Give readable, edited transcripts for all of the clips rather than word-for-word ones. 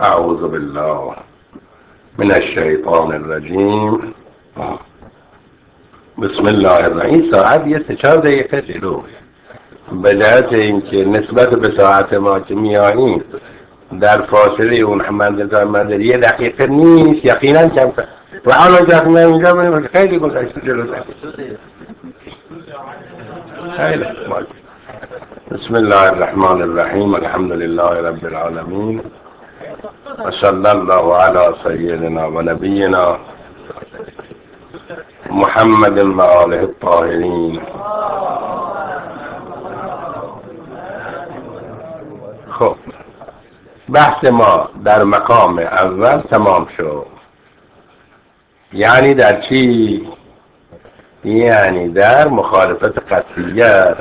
أعوذ بالله من الشیطان الرجیم. بسم الله الرحمن. ساعت یه 3-4 دقیقه جلو به جهت اینکه نسبت به ساعت ما که میاییم در فاصله اون منزل تا منزل 1 دقیقه نیست، یقینا کمتر و حالا که من اینجا بریم خیلی گذشته جلو خیلی مال. بسم الله الرحمن الرحیم. الحمد لله رب العالمین و صلی الله علی سیدنا و نبینا محمد و آله الطاهرین. خب بحث ما در مقام اول تمام شد. یعنی در چی؟ یعنی در مخالفت قطعیه،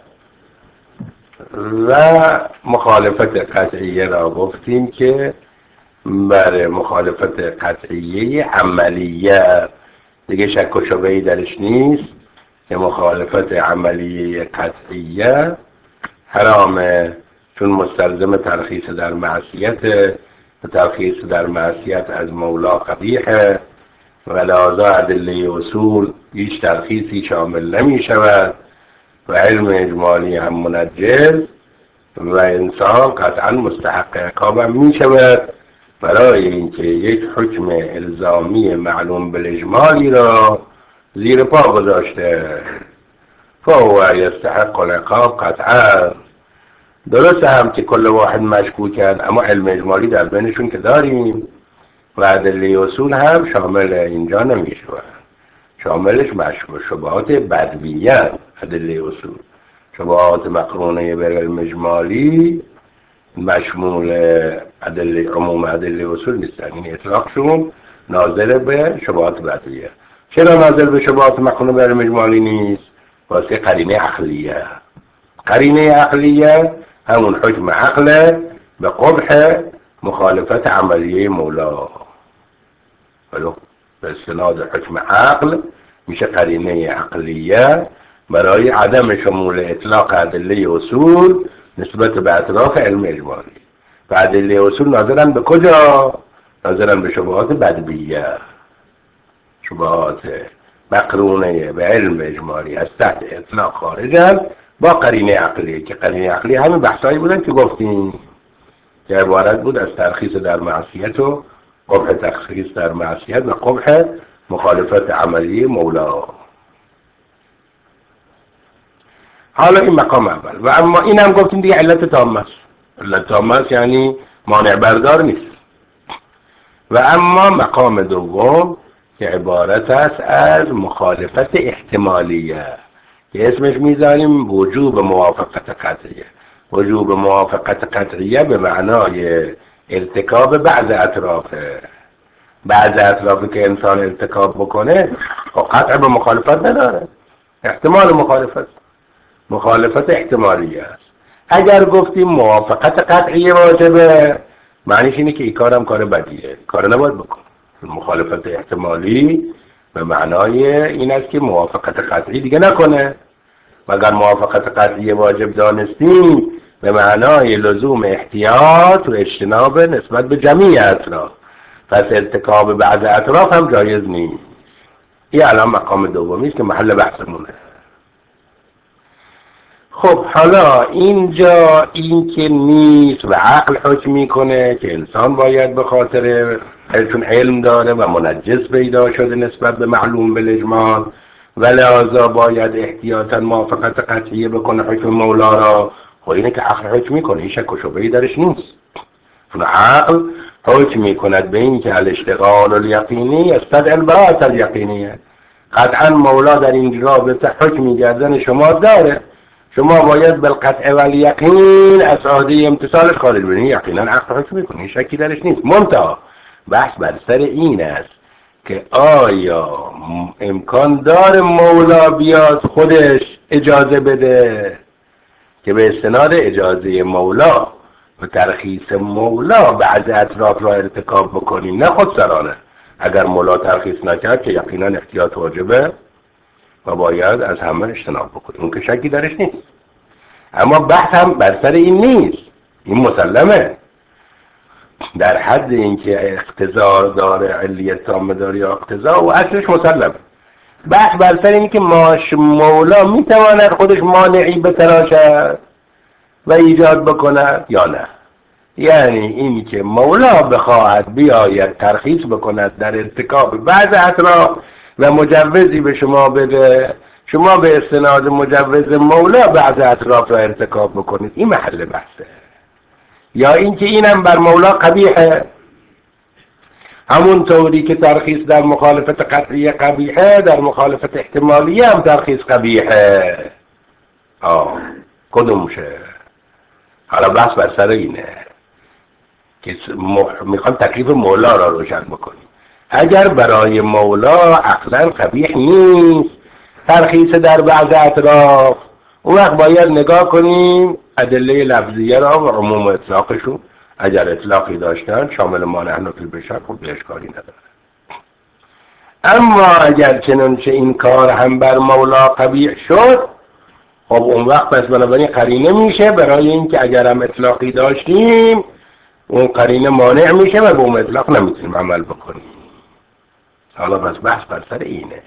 و مخالفت قطعیه را گفتیم که برای مخالفت قطعیه عملیه دیگه شک و شبهه‌ای درش نیست که مخالفت عملیه قطعیه حرامه، چون مستلزم ترخیص در معصیت و ترخیص در معصیت از مولا قبیحه و لذا ادله اصول هیچ ترخیصی شامل نمی شود و علم اجمالی هم منجز و انسان قطعا مستحق عقاب هم می شود برای اینکه یک حکم الزامی معلوم بالاجمالی را زیر پا گذاشته. فهو یستحق العقاب قطعا. درسته هم که کل واحد مشکوکن، اما علم اجمالی در بینشون که داریم و ادله اصول هم شامل اینجا نمی شود. شاملش مشکوک شبهات بدویت ادله اصول، شبهات مقرونه به علم اجمالی مشمول ادله عموم ادله اصول نیستن. این اطلاقشون ناظر به شبهات بدویه. چرا ناظر به شبهات مقرونه به علم اجمالی نیست؟ واسه قرینه عقلیه. قرینه عقلیه همون حکم عقله به قبح مخالفت عملیه مولا. ولو به استناد حکم عقل میشه قرینه عقلیه برای عدم شمول اطلاق ادله اصول نسبت به اطراف علم اجمالی. و ادله اصول ناظرن به کجا؟ ناظرن به شبهات بدویه، شبهات مقرونه به علم اجمالی از تحت اطلاق خارجن با قرینه عقلیه، که قرینه عقلیه همین بحثایی بودن که گفتیم که عبارت بود از ترخیص در معصیت و قبح ترخیص در معصیت و قبح مخالفت عملی مولا. حالا این مقام اول. و اما این هم گفتیم دیگه علت تامه است. علت تامه است یعنی مانع بردار نیست. و اما مقام دوم که عبارت است از مخالفت احتمالیه که اسمش میذاریم وجوب موافقت قطعیه. وجوب موافقت قطعیه به معنای ارتکاب بعض اطرافه. بعض اطرافی که انسان ارتکاب بکنه قطع به مخالفت نداره، احتمال مخالفت احتمالیه است. اگر گفتیم موافقت قطعیه واجبه، معنیش اینه که این کارم کار بدیه، کار نباید بکن. مخالفت احتمالی به معنای این است که موافقت قطعی دیگه نکنه. و اگر موافقت قطعی واجب دانستیم به معنای لزوم احتیاط و اجتناب نسبت به جمعی اطراف، پس ارتکاب بعض اطراف هم جایز نیست. این الان مقام دومی است که محل بحثمونه. خب حالا اینجا این که نیست و عقل حکم میکنه که انسان باید به خاطر چون علم داره و منجز پیدا شده نسبت به معلوم بالاجمال و لذا باید احتیاطاً موافقت قطعیه بکنه حکم مولا را. خب اینه که عقل حکم میکنه، این شک و شبهه‌ای درش نیست. چون عقل حکم میکند به این که الاشتغال الیقینی یستدعی البراءة الیقینیه. قطعاً مولا در این رابطه حکم گردن شما داره، شما باید بالقطع والیقین از عهده امتثالش خارج بشید. یقینا عقل حکم میکنه، شکی درش نیست. منتها بحث بر سر این است که آیا امکان داره مولا بیاد خودش اجازه بده که به استناد اجازه مولا و ترخیص مولا بعض اطراف را ارتکاب بکنیم؟ نه خودسرانه. اگر مولا ترخیص نکرد که یقینا احتیاط واجبه و باید از همه اجتناب بکنیم، اون که شکی درش نیست. اما بحث هم بر سر این نیست، این مسلمه. در حد اینکه اقتضا داره، علیت تامه داره یا اقتضا، و اصلش مسلم. بحث بر سر اینه که مولا میتواند خودش مانعی بتراشد و ایجاد بکند یا نه. یعنی این که مولا بخواهد بیاید ترخیص بکند در ارتکاب بعض اطراف و مجوزی به شما بده، شما به استناد مجوز مولا بعض اطراف را ارتکاب بکنید، این محل بحثه. یا اینکه اینم بر مولا قبیحه، همون طوری که ترخیص در مخالفت قطعی قبیحه، در مخالفت احتمالی هم ترخیص قبیحه. کدوم شه؟ حالا بحث بر سر اینه که میخوام تکلیف مولا را روشن بکنیم. اگر برای مولا عقلا قبیح نیست ترخیص در بعض اطراف، اون وقت باید نگاه کنیم ادله لفظیه را و عموم اطلاقشون. اگر اطلاقی داشتن شامل ما نحن فی بشر، خب اشکالی نداره. اما اگر چنانچه این کار هم بر مولا قبیح شد، خب اون وقت پس بنابراین قرینه میشه برای اینکه اگر هم اطلاقی داشتیم اون قرینه مانع میشه و به اون اطلاق نمیتونیم عمل بکنیم. حالا بس بحث بر سر اینه.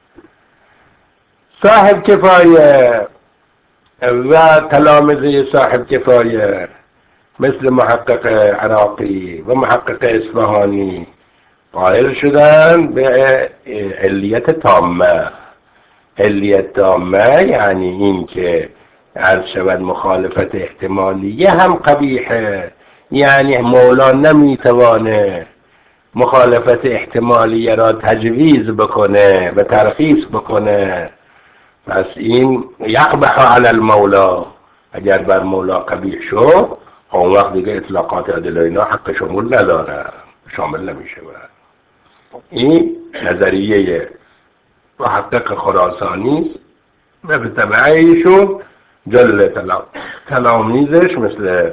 صاحب کفایه و تلامذه صاحب کفایه مثل محقق عراقی و محقق اصفهانی قائل شدن به علیت تامه. علیت تامه یعنی این که عرض شود مخالفت احتمالیه هم قبیحه، یعنی مولا نمیتوانه مخالفت احتمالیه را تجویز بکنه و ترخیص بکنه، پس این یقبح علی المولا. اگر بر مولا قبیح شد اون وقت دیگه اطلاقات ادله اینا حق شمول نداره، شامل نمیشه. این نظریه محقق خراسانی و به تبع ایشون جل تلامیذش مثل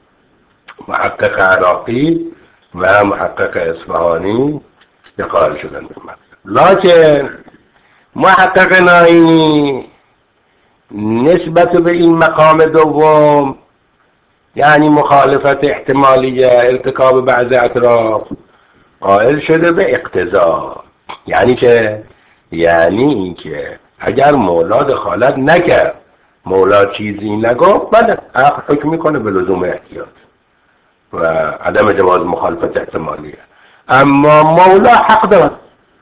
محقق عراقی و محقق اصفهانی قائل شدن به مطلب. لکن محقق ناینی نسبت به این مقام دوم، یعنی مخالفت احتمالیه ارتکاب بعض اطراف، قائل شده به اقتضا. یعنی که اینکه اگر مولا دخالت نکرد، مولا چیزی نگفت، بله عقل حکم میکنه به لزوم احتیاط و عدم جواز مخالفت احتمالیه. اما مولا حق دارد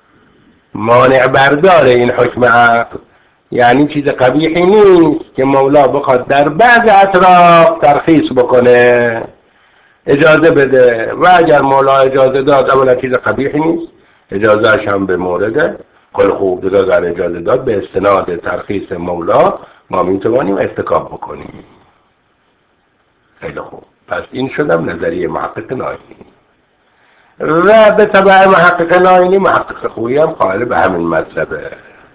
مانع برداره این حکم عقل، یعنی چیز قبیحی نیست که مولا بخواد در بعض اطراف ترخیص بکنه، اجازه بده. و اگر مولا اجازه داد اولا چیز قبیحی نیست، اجازهش هم به مورده. خیلی خوب، دیگه اگر اجازه داد به استناد ترخیص مولا ما میتوانیم ارتکاب بکنیم. خیلی خوب، پس این شدم نظریه محقق ناینی. و به تبع محقق ناینی محقق خویی هم قائل به همین مطلبه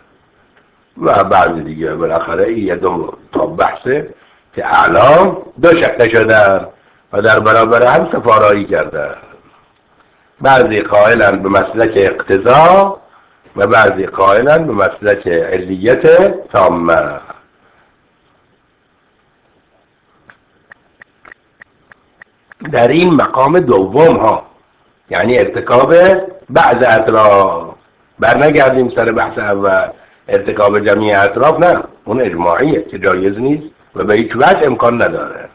و بعضی دیگه بالاخره یه دو تا بحثه که اعلام دو شکل شدن و در برابر هم سفارایی کردن. بعضی قائلن به مسلک اقتضا و بعضی قائلن به مسلک علیت تامه. در این مقام دوم ها، یعنی ارتکاب بعض اطراف، برنگردیم سر بحث اول ارتکاب جمعی اطراف، نه اون اجماعیه که جایز نیست و به هیچ وجه امکان نداره.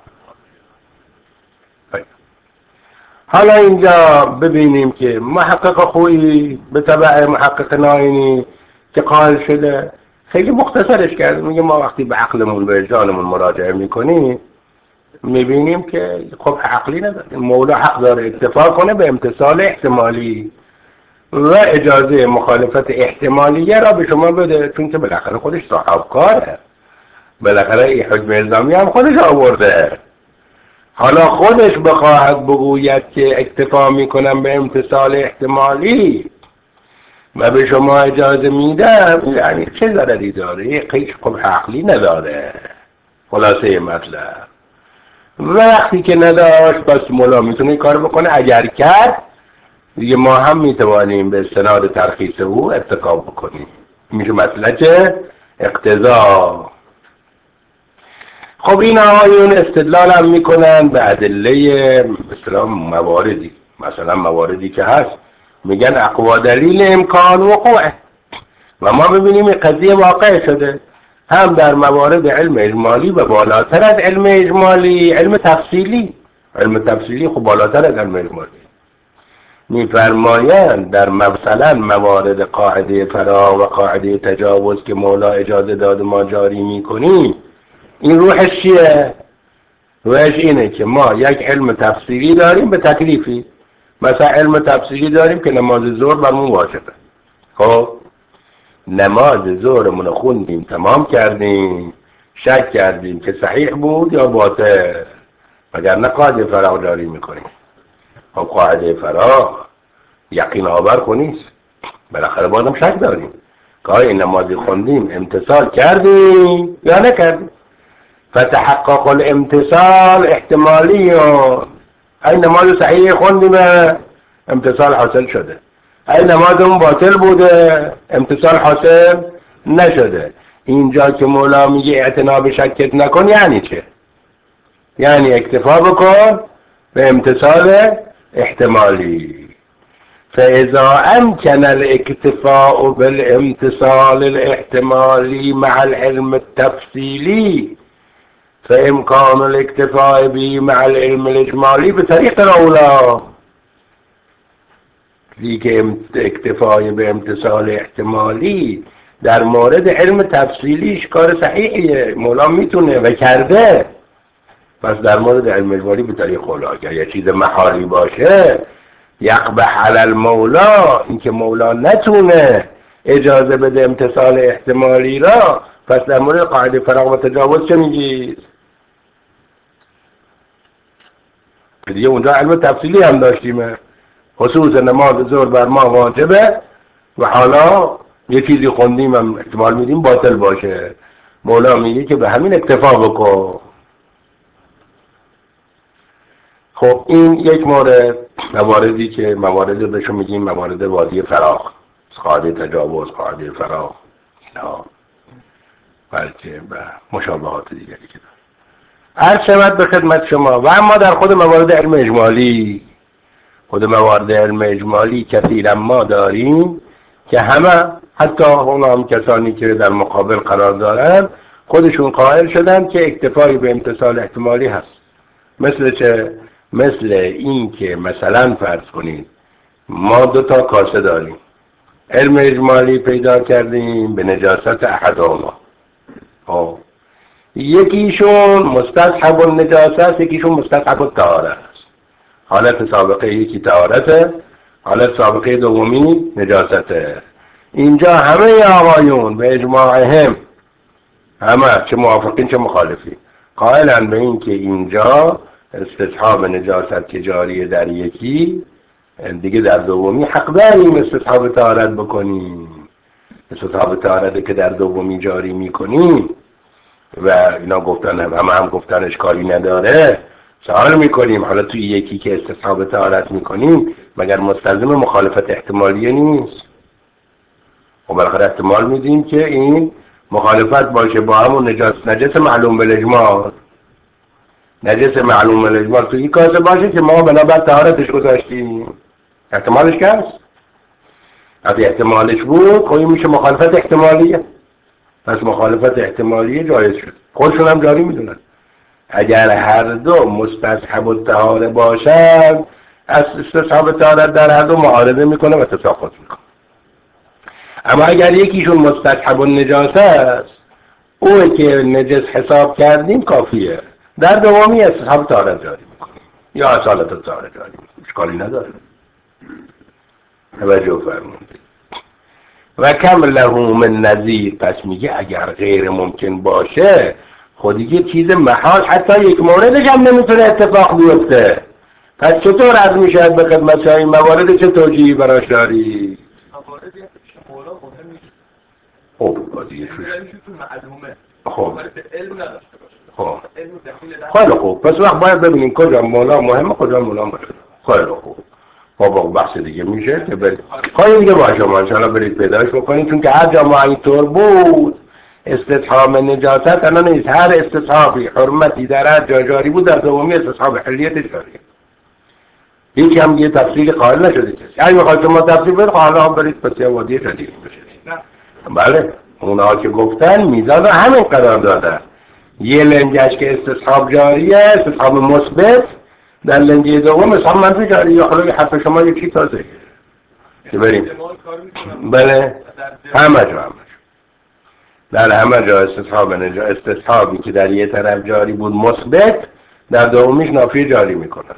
حالا اینجا ببینیم که محقق خویی به تبع محقق ناینی که قائل شده خیلی مختصرش کرد. میگه ما وقتی به عقلمون به جانمون مراجعه میکنیم میبینیم که خب عقلی نداره، مولا حق داره اکتفا کنه به امتثال احتمالی و اجازه مخالفت احتمالیه را به شما بده، چون که بالاخره خودش صاحب کاره، بالاخره این حکم الزامی هم خودش آورده. حالا خودش بخواهد بگوید که اکتفا میکنم به امتثال احتمالی و به شما اجازه میدم، یعنی چه ضرری داره؟ هیچ قبح عقلی نداره. خلاصه مطلب وقتی که نداشت پس مولا میتونه کار بکنه. اگر کرد دیگه ما هم میتوانیم به استناد ترخیص او ارتکاب بکنیم. میشه مسلک اقتضا. خب این آقایون استدلال هم میکنن به ادله مثلا مواردی، مثلا مواردی که هست میگن اقوا دلیل امکان وقوعه و ما ببینیم این قضیه واقع شده هم در موارد علم اجمالی و بالاتر از علم اجمالی علم تفصیلی. علم تفصیلی خب بالاتر از علم اجمالی. میفرمایند در مثلا موارد قاعده فرا و قاعده تجاوز که مولا اجازه داد ما جاری میکنیم، این روحش چیه؟ روحش اینه که ما یک علم تفصیلی داریم به تکلیفی. مثلا علم تفصیلی داریم که نماز ظهر برمون واجبه. خب نماز ظهرمون رو خوندیم تمام کردیم، شک کردیم که صحیح بود یا باطل، وگرنه قاعده فرا جاری میکنیم. خب قاعده فرا یقین آور خو نیست، بالاخره بازم شک داریم که آیا این نمازی خوندیم امتثال کردیم یا نکردیم. فتحقق الامتثال احتمالی، این نماز صحیح خوندیم امتثال حاصل شده، این نمازمون باطل بوده امتثال حاصل نشده. اینجا که مولا میگه اعتنا به شکت نکن یعنی چه؟ یعنی اکتفا بکن به امتثال احتمالی. فاذا امکن الاکتفاء بالامتثال الاحتمالی مع العلم التفصیلی فامکان الاکتفاء به مع العلم الاجمالی به طریق الاولی. دیگه اکتفای به امتثال احتمالی در مورد علم تفصیلیش کار صحیحیه، مولا میتونه و کرده. پس در مورد علم اجمالی به طریق اولی، اگر یه چیز محالی باشه یقبح علی المولا، اینکه مولا نتونه اجازه بده امتثال احتمالی را، پس در مورد قاعده فراغ و تجاوز چه میگید؟ دیگه اونجا علم تفصیلی هم داشتیم، خصوص نماز ظهر بر ما واجبه و حالا یه چیزی خوندیم هم احتمال میدیم باطل باشه، مولا میگه که به همین اکتفا بکن. خب این یک مورد، مواردی که موارد بهشون میگیم موارد وادی فراغ، قاعده تجاوز، قاعده فراغ، اینا بلکه به مشابهات دیگری که عرض شود به خدمت شما. و اما در خود موارد علم اجمالی، خود موارد علم اجمالی کثیرا ما داریم که همه حتی اون هم کسانی که در مقابل قرار دارن خودشون قائل شدن که اکتفایی به امتثال احتمالی هست. مثل چه؟ مثل این که مثلا فرض کنید ما 2 تا کاسه داریم، علم اجمالی پیدا کردیم به نجاست احدهما، یکیشون مستصحب النجاست است، یکیشون مستصحب الطهارت است. حالت سابقه یکی طهارته، حالت سابقه دومی نجاسته. اینجا همه آقایون به اجماعهم، همه چه موافقین چه مخالفین، قائلن به این که اینجا استصحاب نجاست که جاریه در یکی، دیگه در دومی حق داریم استصحاب طهارت بکنیم. استصحاب طهارت که در دومی جاری میکنیم و اینا گفتن هم گفتن اشکالی نداره. سوال میکنیم حالا توی یکی که استصحاب طهارت میکنیم مگر مستلزم مخالفت احتمالیه نیست؟ و بالاخره احتمال میدیم که این مخالفت باشه با همون نجس معلوم بالاجمال، نجس معلوم بالاجمال توی این کاسه باشه که ما بنابر طهارتش گذاشتیم. احتمالش که هست؟ اگه احتمالش بود خب این میشه مخالفت احتمالیه، پس مخالفت احتمالیه جایز شد، خودشون هم جاری میدونن. اگر هر دو مستصحب الطهاره باشن، از استصحاب طهارت در هر دو معارضه میکنه و تساقط میکنه. اما اگر یکیشون مستصحب النجاسه است، اون که نجس حساب کردیم کافیه، در دومی استصحاب طهارت جاری میکنیم یا اصالت الطهاره جاری میکنیم، اشکالی نداره. توجه فرمودید. و کم له من نظیر، پس میگه اگر غیر ممکن باشه خود دیگه چیز محال حتی یک موردش هم نمیتونه اتفاق بیفته. پس چطور از میشه به خدمت شما این موارد چه توجیهی براش داری؟ موارد مولا مهم نیست. خب دیگه تو معلومه. خب علم نداشته باشه. خب علم دخیل خیلی خوب، پس وقت باید ببینیم کجا مولا مهمه کجا مولا مهمه. خیلی خوب. بابا بحث دیگه میشه که برید خواهی دیگه باشه ما انشاءالله برید پیداش بکنید، چون که هر جا ما اینطور بود استصحاب نجاست الان نیست. هر استصحابی حرمتی در هر جا جاری بود در دومی استصحاب حلیت جاریه. هیچ هم یه تفصیل قائل نشده کسی. اگه میخواید شما تفصیل بدید حالا هم برید پس وادی جدید بشید. بله اونها که گفتن میزان همین قرار دادن. یه لنجش که استصحاب جاریه، استصحاب مثبت، در لنجه دوم استصحاب منفی جاریه. یا حالا حرف شما یکی تازه که بریم. بله همه جا در همه جا استصحابی که در یه طرف جاری بود مثبت، در دومیش نافی جاری میکنن.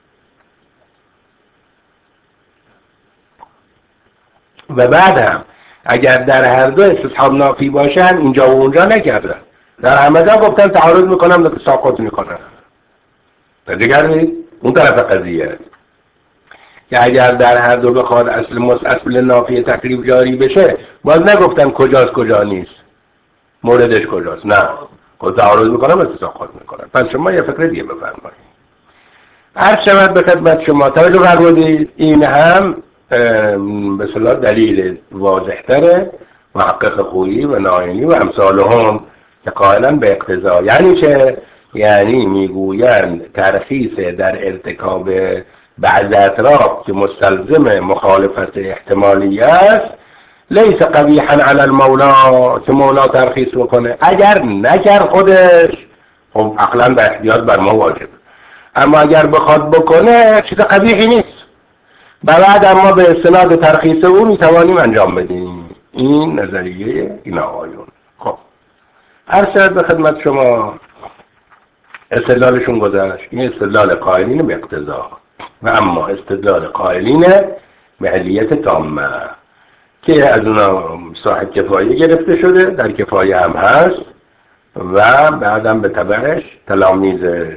و بعد هم اگر در هر دو استصحاب نافی باشه هم اینجا و اونجا نکردن، در همه جا گفتن تعارض میکنم ساقط میکنن. دیگر اون طرف قضیه که اگر در هر دو بخواد اصل نافی تقریب جاری بشه، باز نگفتن کجاست کجا نیست، موردش کجاست. نه خود تعارض میکنم ساقط میکنن. پس شما یه فکر دیگه بفرمایید. عرض شود به خدمت شما توجه فرمودید این هم به اصطلاح دلیل واضح‌تره محقق خویی و ناینی و امثالهم که قائلا به اقتضا. یعنی چه؟ یعنی میگویند ترخیص در ارتکاب بعض اطراف که مستلزم مخالفت احتمالی است لیس قبیحا علی المولا، که مولا ترخیص بکنه. اگر نکرد خودش خب عقلا به احتیاط بر ما واجب، اما اگر بخواد بکنه چیز قبیحی نیست. بعد اما به استناد ترخیص او میتوانیم انجام بدیم. این نظریه این آقایون. خب عرض به خدمت شما استدلالشون گذشت. این استدلال قائلین به اقتضا و اما استدلال قائلین به علیت تامه که از اونا صاحب کفایه گرفته شده، در کفایه هم هست و بعدم به تبعش تلامیزش.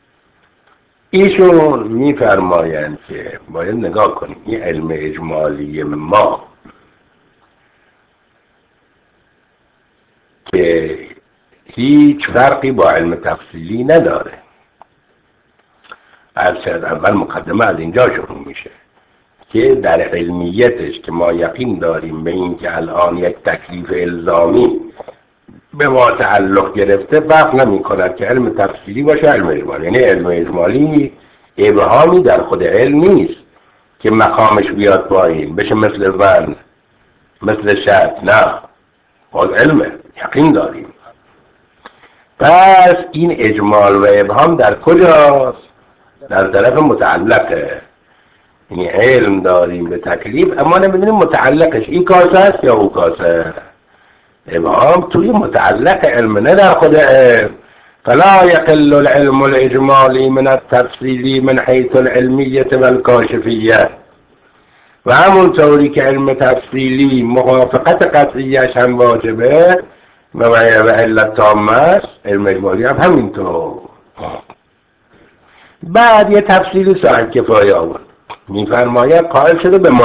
ایشون میفرمایند که باید نگاه کنیم این علم اجمالی ما که هیچ فرقی با علم تفصیلی نداره. شاید اول مقدمه از اینجا شروع میشه که در علمیتش که ما یقین داریم به این که الان یک تکلیف الزامی به ما تعلق گرفته، فرق نمی کند که علم تفصیلی باشه علم اجمالی. یعنی علم اجمالی ابهامی در خود علم نیست که مقامش بیاد پایین بشه مثل ظن مثل شک. نه خود علمه، یقین داریم. پس این اجمال و ابهام در کجاست؟ در طرف متعلقه. یعنی علم داریم به تکلیف اما نمیدونیم متعلقش این کاسه است یا اون کاسه. ابهام توی متعلق علم نه در خود علم. فلا يقل العلم الاجمالی من التفصیلی من حیث العلمیت و الکاشفیت. و همونطوری که علم تفصیلی موافقت قطعیش هم واجبه و علت تامه است، علم اجمالی هم همینطور. بعد یه تفصیلی صاحب کفایه آورد، میفرماید قائل شده به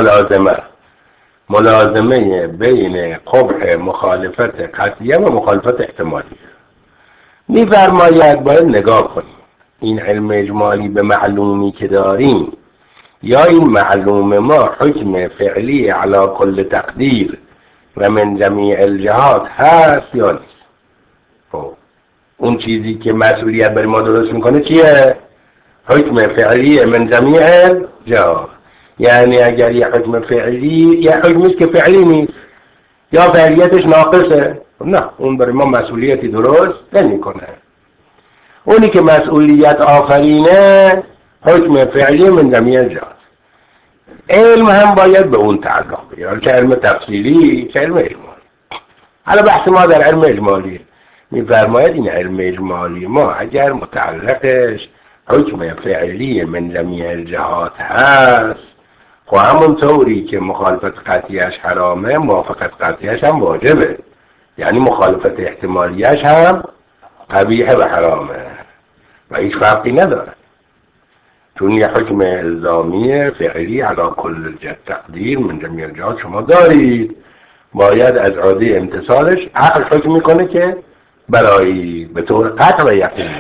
ملازمه بین قبح مخالفت قطعیه و مخالفت احتمالیه. میفرماید باید نگاه کنیم این علم اجمالی به معلومی که داریم، یا این معلوم ما حکم فعلی علی کل تقدیر و من جمیع الجهات هست یا نیست. خب اون چیزی که مسئولیت برای ما درست میکنه چیه؟ حکم فعلی من جمیع الجهات. یعنی اگر یه حکم فعلی یه حکمیست که فعلی نیست یا فعلیتش ناقصه، نه اون برای ما مسئولیتی درست نمیکنه. اونی که مسئولیت آفرینه حکم فعلی من جمیع الجهات. علم هم باید به اون تعلق بگیره، چه علم تفصیلی چه علم اجمالی. حالا بحث ما در علم اجمالی میفرماید این علم اجمالی ما اگر متعلقش حکم فعلی من جمیع الجهات هست، خب همون طوری که مخالفت قطعیش حرامه موافقت قطعیش هم واجبه. یعنی مخالفت احتمالیش هم قبیحه و حرامه و هیچ فرقی نداره، چون یه حکم الزامی فعلی علی کل تقدیر من جمیع الجهات شما دارید. باید از عهده امتثالش عقل حکم میکنه که برای به طور قطع و یقین.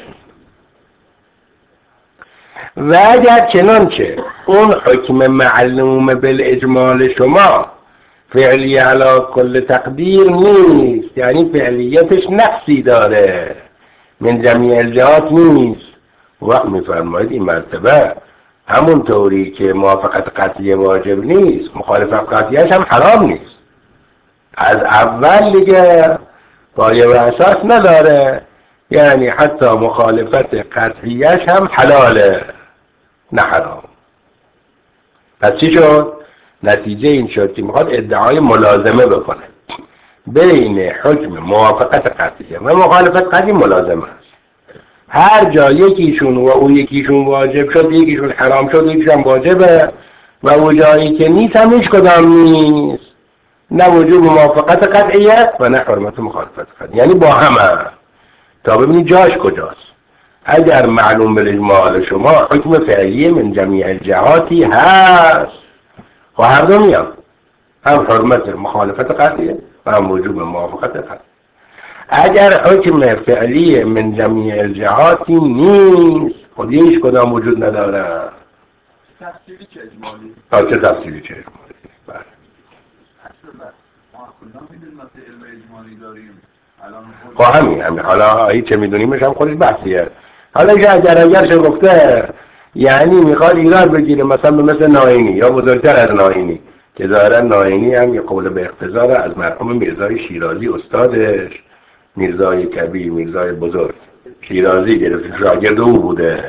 و اگر چنانچه اون حکم معلوم بالاجمال شما فعلیه علی کل تقدیر نیست، یعنی فعلیتش نقصی داره، من جمیع الجهات نیست. وقت میفرمایید این مرتبه همون طوری که موافقت قطعیه واجب نیست، مخالفت قطعیهش هم حرام نیست. از اول دیگه پایه و اساس نداره، یعنی حتی مخالفت قطعیهش هم حلاله نه حرام. پس چی شد؟ نتیجه این شد که میخواد ادعای ملازمه بکنه بین حکم موافقت قطعیه و مخالفت قطعی. ملازمه است. هر جا یکیشون و او یکیشون واجب شد، یکیشون حرام شد، یکیشون واجبه، و او جایی که نیست هم هیچ کدام نیست، نه وجوب موافقت قطعیه و نه حرمت مخالفت قطعیه، یعنی با همه. تا ببینید جاش کجاست. اگر معلوم بالاجمال شما حکم فعلی من جمیع الجهاتی هست و هر دو میاد، هم حرمت مخالفت قطعیه و هم وجوب موافقت قطعیه. اگر حکم فعلی من جمیع الجهاتی نیست، خود هیچ کدام وجود نداره. تفسیری چه اجمالی؟ چه تفسیری چه اجمالی؟ بله. ما کلا میدونیم مثل علم اجمالی داریم. خب همین حالا هیچ چه میدونیمش هم خودش بحثیه. حالا که اگرش گفته یعنی میخواد ایراد بگیره مثلا به مثل ناینی یا بزرگتر از ناینی، که ظاهرا ناینی هم یه قول به اقتضا از مرحوم میرزای شیرازی استادش، میرزای کبیر، میرزای بزرگ شیرازی گرفت، شاگرد او بوده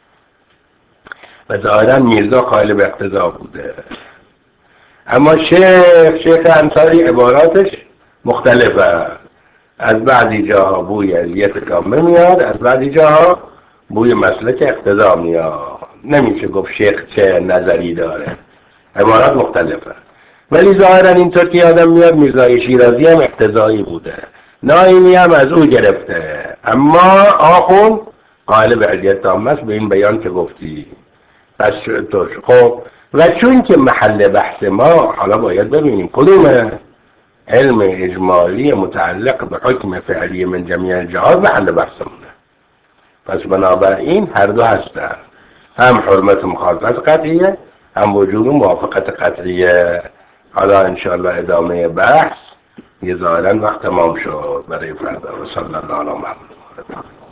و ظاهرا میرزا قائل به اقتضا بوده. اما شیخ انصاری عباراتش مختلفه، از بعضی جاها بوی علیت کامل میاد، از بعضی جاها بوی مسلک اقتضا میاد. نمیشه گفت شیخ چه نظری داره، عبارات مختلفه. ولی ظاهرا اینطور که آدم میاد میرزای شیرازی هم اقتضایی بوده، ناینی هم از او گرفته، اما آخون قائل به علیت تام است به این بیان که گفتی. پس خب و چون که محل بحث ما حالا باید ببینیم کدومه، علم اجمالی متعلق به حکم فعلی من جمیع الجهات محل بحثمونه. پس بنابراین هر دو هستن، هم حرمت مخالفت قطعیه هم وجود موافقت قطعیه. حالا انشاءالله ادامه بحث، یه ظاهرا وقت تمام شد برای فردا. و صلی الله علی محمد.